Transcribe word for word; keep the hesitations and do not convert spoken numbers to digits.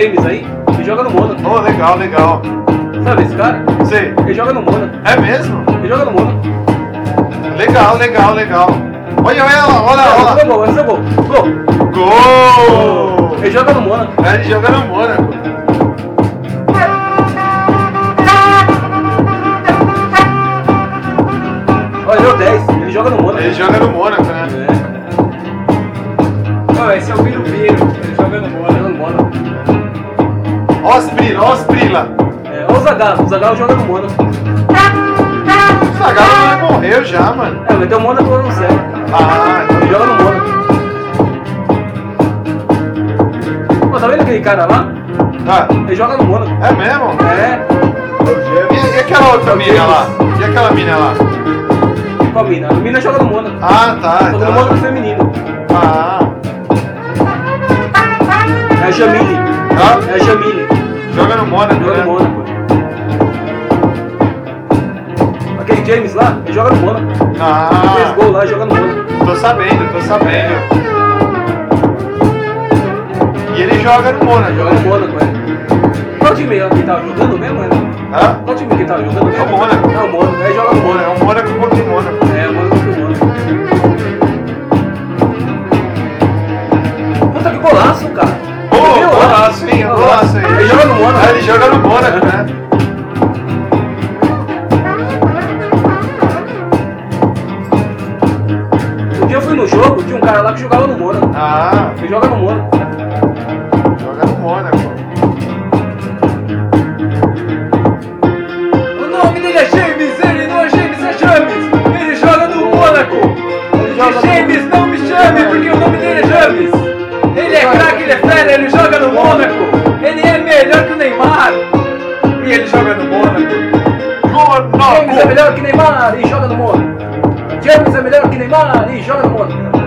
James aí, ele joga no Mônaco. Oh, legal, legal. Sabe esse cara? Sei. Ele joga no Mônaco. É mesmo? Ele joga no Mônaco. Legal, legal, legal. Olha, olha lá, olha lá, olha lá. Gol, esse é gol. Gol. Gol! Ele joga no Mônaco. É, ele joga no Mônaco. Olha, ele é o dez. Ele joga no Mônaco. Ele joga no Mônaco, né? É. Ó, esse é o Birubiru. Ele joga no Joga Mônaco. no Mônaco. Ó os Brila, ó os Brila. É, olha o Zagallo. O Zagallo joga no Mônaco. O Zagallo morreu já, mano. É, mas tem o Mônaco no céu. Ah, Ele joga no Mônaco. Pô, tá vendo aquele cara lá? ah, Ele joga no Mônaco. é mesmo? É. E, e aquela outra mina lá? E aquela mina lá? Qual mina? A mina joga no Mônaco. Ah, tá. Joga tá. no Mônaco feminino. Ah, É a Jamile. ah, É a Jamile. joga no Mônaco, Joga né? no Mônaco. Aquele James lá, ele joga no Mônaco. Fez Ah, gol lá, joga no Mônaco. tô sabendo, tô sabendo. E ele joga no Mônaco, Joga no né? Mônaco, é. Qual time que tava jogando mesmo, é? Hã? Qual time que tava jogando mesmo? É o Mônaco. É o Mônaco, aí joga no É Mônaco. o Mônaco contra o Mônaco. É, o Mônaco contra o Mônaco. Puta que golaço, cara. Pô, Você viu? golaço, hein? Golaço aí. Ele joga no Mônaco. Ah, ele joga no Mônaco, né? Um dia eu fui no jogo, tinha um cara lá que jogava no Mônaco. Ah, Ele joga no Mônaco. joga no Mônaco. O nome dele é James, ele não é James, é James. Ele joga no Mônaco. joga E James, não me chame, porque o nome dele é James. Ele é craque, ele é fera, ele joga no Mônaco. Ele é melhor que o Neymar. E ele joga no Mônaco. James é Mônaco! melhor que Neymar e joga no Mônaco. James é melhor que Neymar e joga no Mônaco.